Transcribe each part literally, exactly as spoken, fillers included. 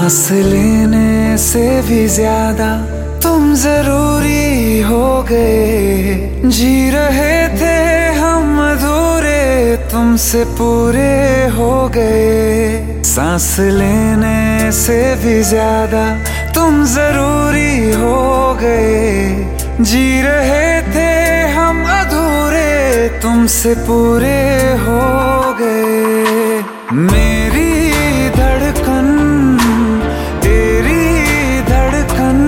सांस लेने से भी ज्यादा तुम जरूरी हो गए। जी रहे थे हम अधूरे, तुमसे पूरे हो गए। सांस लेने से भी ज्यादा तुम जरूरी हो गए। जी रहे थे हम अधूरे, तुमसे पूरे हो गए। मेरी धड़कन तेरी धड़कन,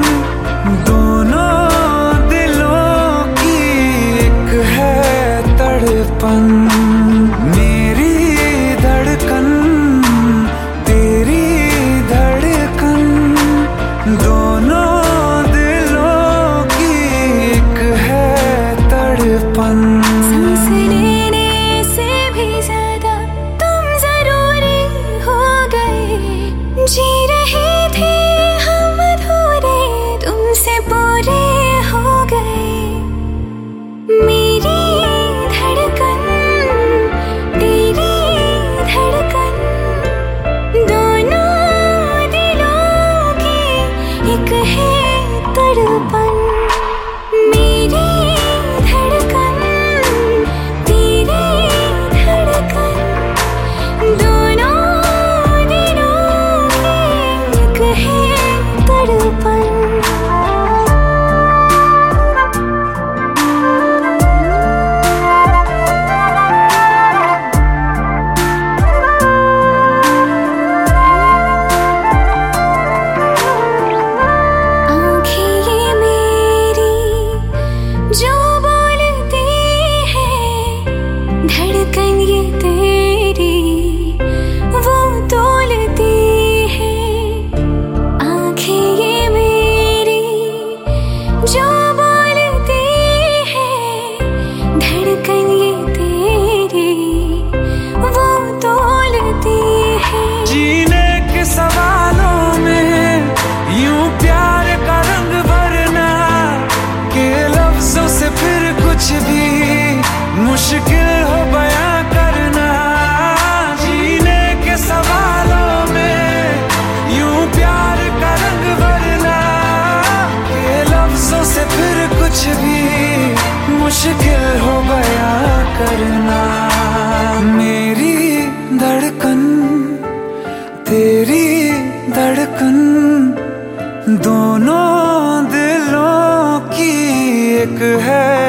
दोनों दिलों की एक है तड़पन। मेरी धड़कन तेरी धड़कन, दोनों दिलों की एक है तड़पन। सांस लेने से भी ज्यादा तुम जरूरी हो गए। जी रहे थे हम अधूरे, तुमसे पूरे हो गए। मेरी धड़कन तेरी धड़कन, दोनों दिलों की एक है तड़पन। मेरी धड़कन तेरी धड़कन, दोनों दिलों की एक है तड़पन। जो बोलती है धड़कन ये तेरी, वो तोलती है आँखें ये मेरी। जो बोलती है धड़कन ये तेरी, वो तोलती है। जीने के सवालों में यूं प्यार का रंग भरना, के लफ्जों से फिर कुछ भी मुश्किल हो बयां करना। जीने के सवालों में यूं प्यार का रंग भरना, के लफ्जों से फिर कुछ भी मुश्किल हो बयां करना। मेरी धड़कन तेरी धड़कन, दोनों दिलों की एक है